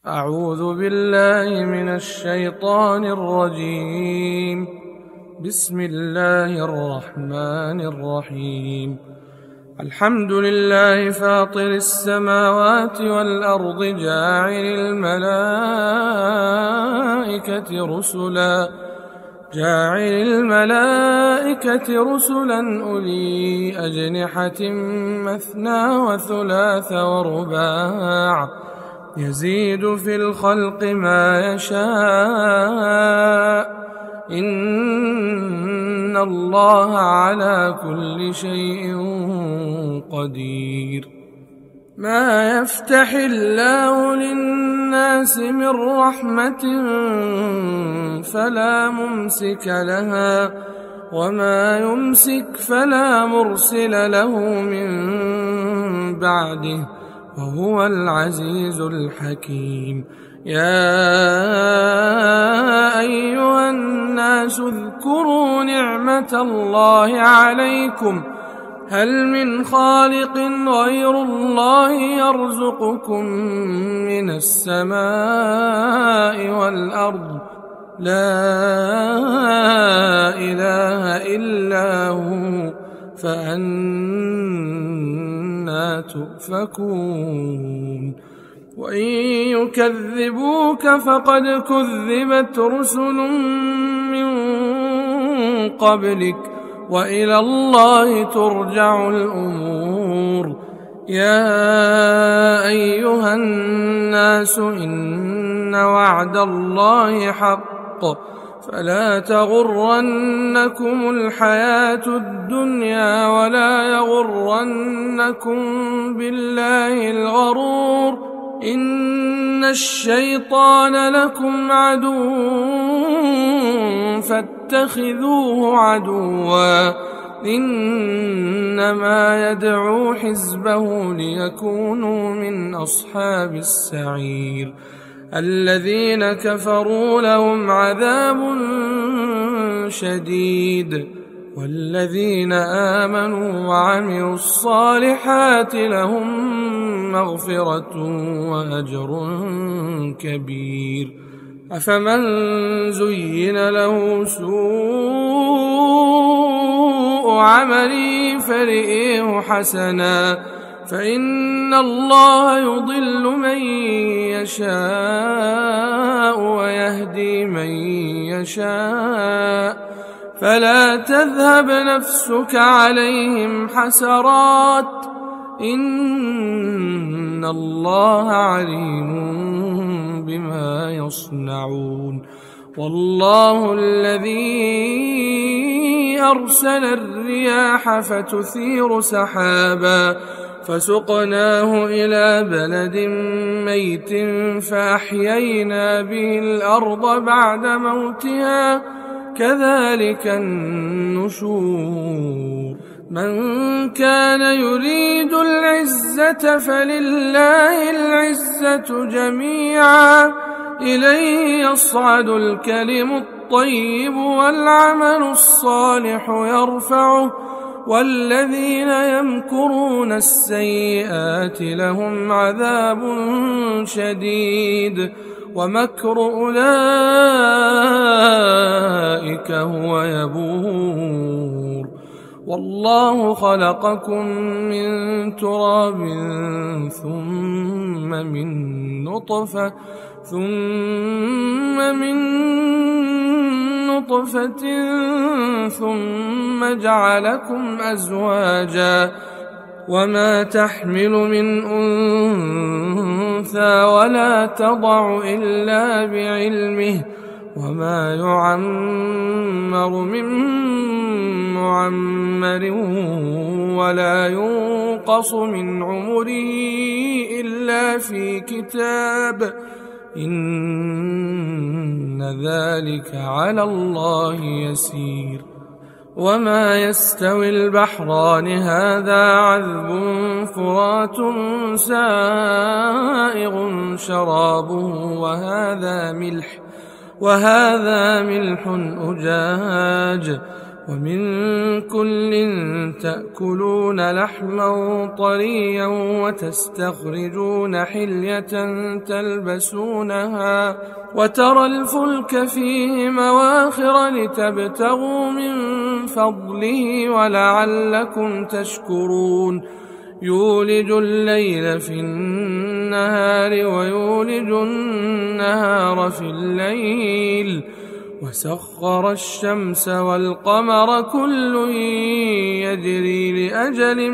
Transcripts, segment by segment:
أعوذ بالله من الشيطان الرجيم. بسم الله الرحمن الرحيم. الحمد لله فاطر السماوات والأرض جاعل الملائكة رسلا أولي أجنحة مثنى وثلاث ورباع يزيد في الخلق ما يشاء إن الله على كل شيء قدير. ما يفتح الله للناس من رحمة فلا ممسك لها وما يمسك فلا مرسل له من بعده وهو العزيز الحكيم. يا أيها الناس اذكروا نعمة الله عليكم هل من خالق غير الله يرزقكم من السماء والأرض لا إله إلا هو فأنى تؤفكون. وإن يكذبوك فقد كذبت رسل من قبلك وإلى الله ترجع الأمور. يا أيها الناس إن وعد الله حق فلا تغرنكم الحياة الدنيا ولا يغرنكم بالله الغرور. إن الشيطان لكم عدو فاتخذوه عدوا إنما يدعو حزبه ليكونوا من أصحاب السعير. الذين كفروا لهم عذاب شديد والذين آمنوا وعملوا الصالحات لهم مغفرة وأجر كبير. أفمن زين له سوء عمله فرئه حسنا فإن الله يضل من يشاء ويهدي من يشاء فلا تذهب نفسك عليهم حسرات إن الله عليم بما يصنعون. والله الذي أرسل الرياح فتثير سحابا فسقناه إلى بلد ميت فأحيينا به الأرض بعد موتها كذلك النشور. من كان يريد العزة فلله العزة جميعا إليه يصعد الكلم الطيب والعمل الصالح يرفعه والذين يمكرون السيئات لهم عذاب شديد ومكر أولئك هو يبور. والله خلقكم من تراب ثم من نطفة ثم جعلكم أزواجا وما تحمل من أنثى ولا تضع إلا بعلمه وما يعمر من معمر ولا ينقص من عمره إلا في كتاب إن ذلك على الله يسير. وما يستوي البحران هذا عذب فرات سائغ شرابه وهذا ملح أجاج ومن كل تأكلون لحما طريا وتستخرجون حلية تلبسونها وترى الفلك فيه مواخر لتبتغوا من فضله ولعلكم تشكرون يولج الليل في النهار ويولج النهار في الليل وسخر الشمس والقمر كل يجري لأجل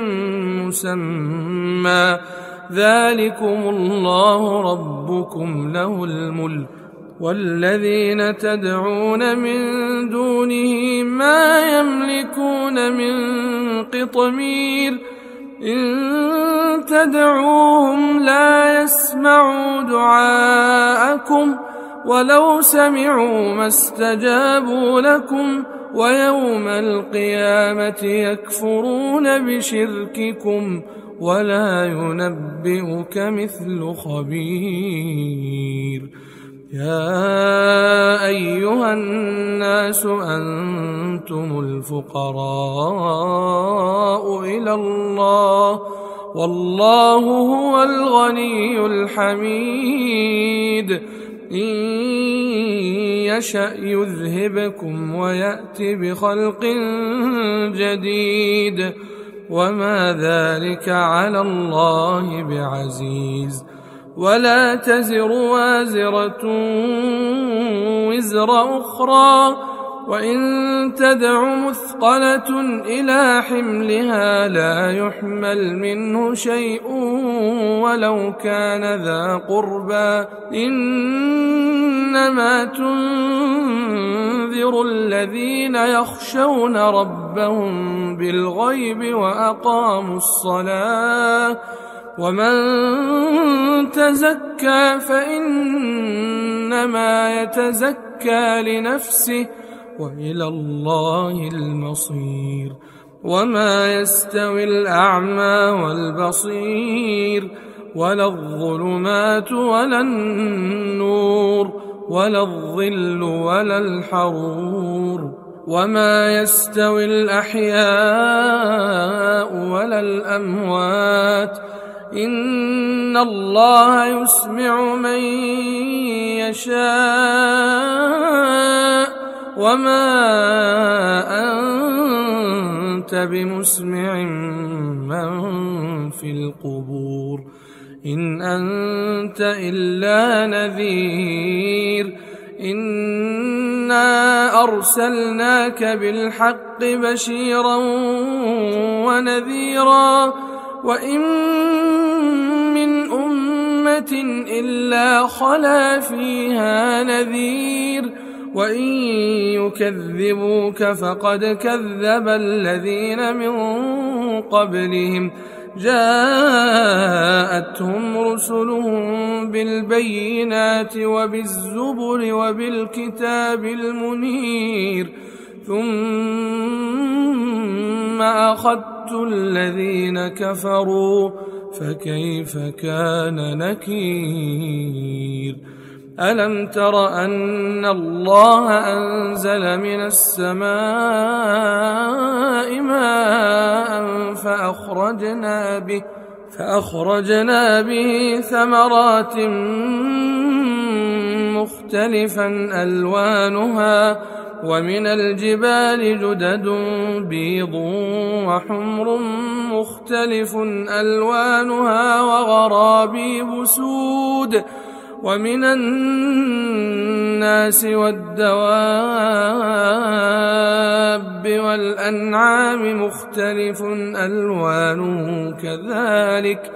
مسمى ذلكم الله ربكم له الملك والذين تدعون من دونه ما يملكون من قطمير إن تدعوهم لا يسمعوا دعاءكم ولو سمعوا ما استجابوا لكم ويوم القيامة يكفرون بشرككم ولا ينبئك مثل خبير يا أيها الناس أنتم الفقراء إلى الله والله هو الغني الحميد إن يشأ يذهبكم ويأت بخلق جديد وما ذلك على الله بعزيز ولا تزر وازرة وزر أخرى وإن تدع مثقلة إلى حملها لا يحمل منه شيء ولو كان ذا قربى إنما تنذر الذين يخشون ربهم بالغيب وأقاموا الصلاة ومن تزكى فإنما يتزكى لنفسه وإلى الله المصير وما يستوي الأعمى والبصير ولا الظلمات ولا النور ولا الظل ولا الحرور وما يستوي الأحياء ولا الأموات إن الله يسمع من يشاء وما أنت بمسمع من في القبور إن أنت إلا نذير إنا أرسلناك بالحق بشيرا ونذيرا وإن من أمة إلا خلا فيها نذير وإن يكذبوك فقد كذب الذين من قبلهم جاءتهم رسلهم بالبينات وبالزبر وبالكتاب المنير ثم أخذت الذين كفروا فكيف كان نكير ألم تر أن الله أنزل من السماء ماء فأخرجنا به ثمرات مختلفا ألوانها ومن الجبال جدد بيض وحمر مختلف ألوانها وغرابيب سود ومن الناس والدواب والأنعام مختلف ألوانه كذلك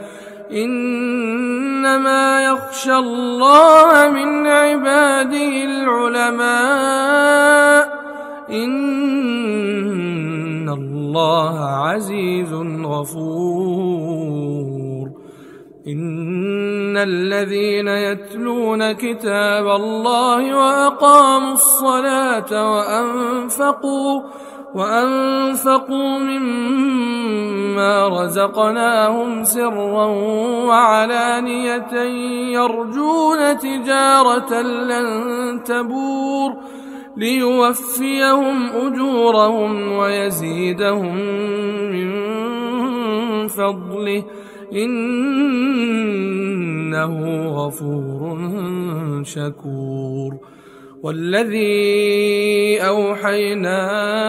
إنما يخشى الله من عباده العلماء إن الله عزيز غفور إن الذين يتلون كتاب الله وأقاموا الصلاة وأنفقوا مما رزقناهم سرا وعلانية يرجون تجارة لن تبور ليوفيهم أجورهم ويزيدهم من فضله إنه غفور شكور. والذي أوحينا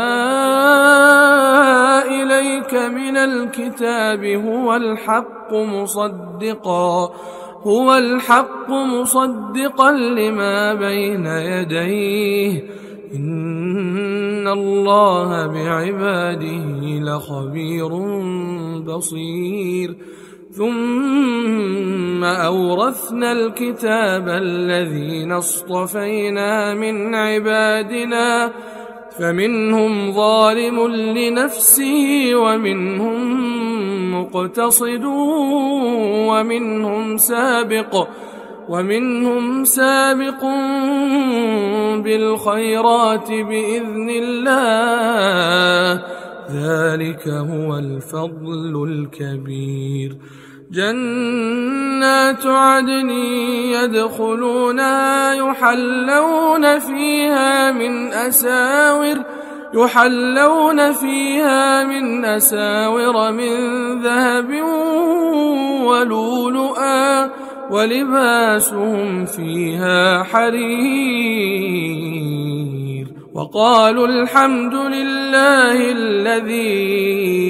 إليك من الكتاب هو الحق مصدقا لما بين يديه إن الله بعباده لخبير بصير. ثم أورثنا الكتاب الذين اصطفينا من عبادنا فمنهم ظالم لنفسه ومنهم مقتصد ومنهم سابق بالخيرات بإذن الله ذلك هو الفضل الكبير. جنات عدن يدخلونها يحلون فيها من أساور من ذهب ولؤلؤا ولباسهم فيها حرير. وقالوا الحمد لله الذي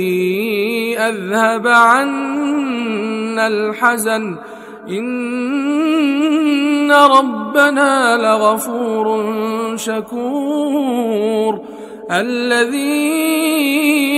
أذهب عنا الحزن إن ربنا لغفور شكور. الذي